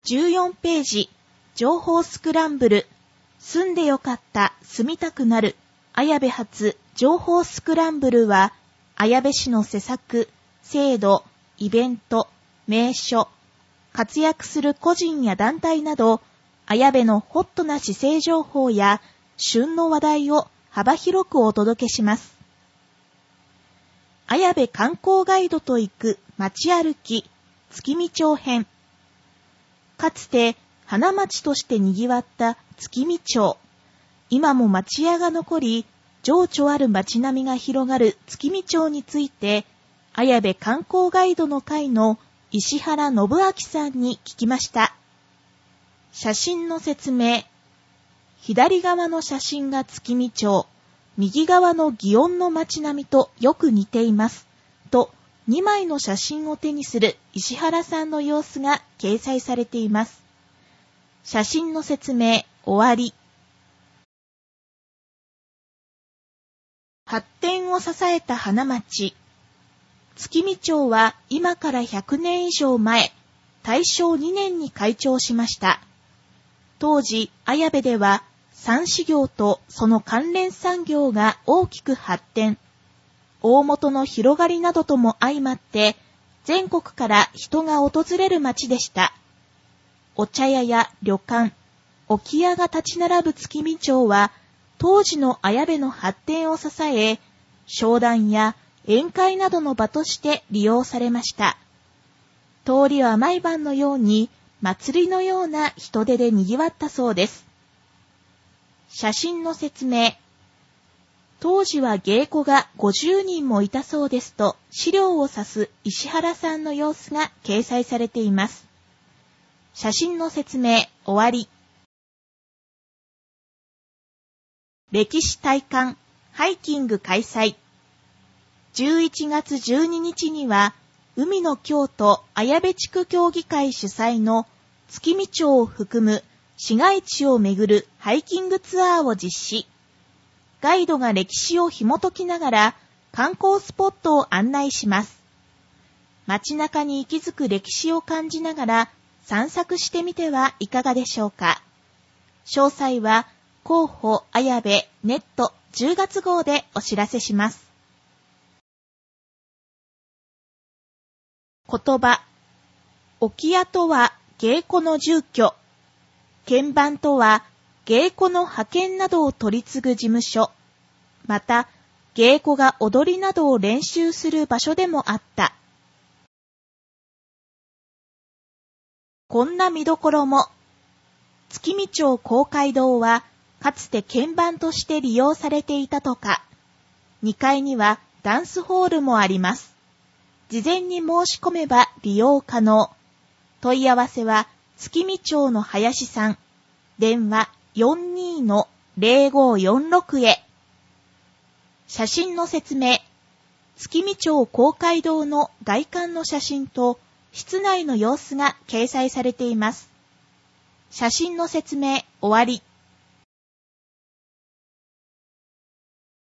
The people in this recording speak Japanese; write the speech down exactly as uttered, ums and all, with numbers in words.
じゅうよんページ、情報スクランブル、住んでよかった、住みたくなる、綾部発情報スクランブルは、綾部市の施策、制度、イベント、名所、活躍する個人や団体など、綾部のホットな市政情報や旬の話題を幅広くお届けします。綾部観光ガイドと行く街歩き、月見町編。かつて花街として賑わった月見町。今も町屋が残り、情緒ある街並みが広がる月見町について、綾部観光ガイドの会の石原信明さんに聞きました。写真の説明。左側の写真が月見町、右側の祇園の街並みとよく似ています。と、にまいの写真を手にする石原さんの様子が掲載されています。写真の説明、終わり。発展を支えた花町。月見町は今からひゃくねん以上前、大正にねんに開庁しました。当時、綾部では、蚕糸業とその関連産業が大きく発展。大本の広がりなどとも相まって、全国から人が訪れる町でした。お茶屋や旅館、置屋が立ち並ぶ月見町は、当時の綾部の発展を支え、商談や宴会などの場として利用されました。通りは毎晩のように、祭りのような人出で賑わったそうです。写真の説明。当時は芸妓がごじゅうにんもいたそうですと資料を指す石原さんの様子が掲載されています。写真の説明終わり。歴史体感ハイキング開催。じゅういちがつじゅうににちには海の京都綾部地区協議会主催の月見町を含む市街地を巡るハイキングツアーを実施。ガイドが歴史を紐解きながら観光スポットを案内します。街中に息づく歴史を感じながら散策してみてはいかがでしょうか。詳細は広報綾部ネットじゅうがつ号でお知らせします。言葉。置屋とは芸妓の住居。鍵盤とは芸妓の派遣などを取り次ぐ事務所。また、芸妓が踊りなどを練習する場所でもあった。こんな見どころも。月見町公会堂は、かつて鍵盤として利用されていたとか。にかいにはダンスホールもあります。事前に申し込めば利用可能。問い合わせは月見町の林さん。電話 よんにーのぜろごーよんろく へ。写真の説明。月見町公会堂の外観の写真と室内の様子が掲載されています。写真の説明終わり。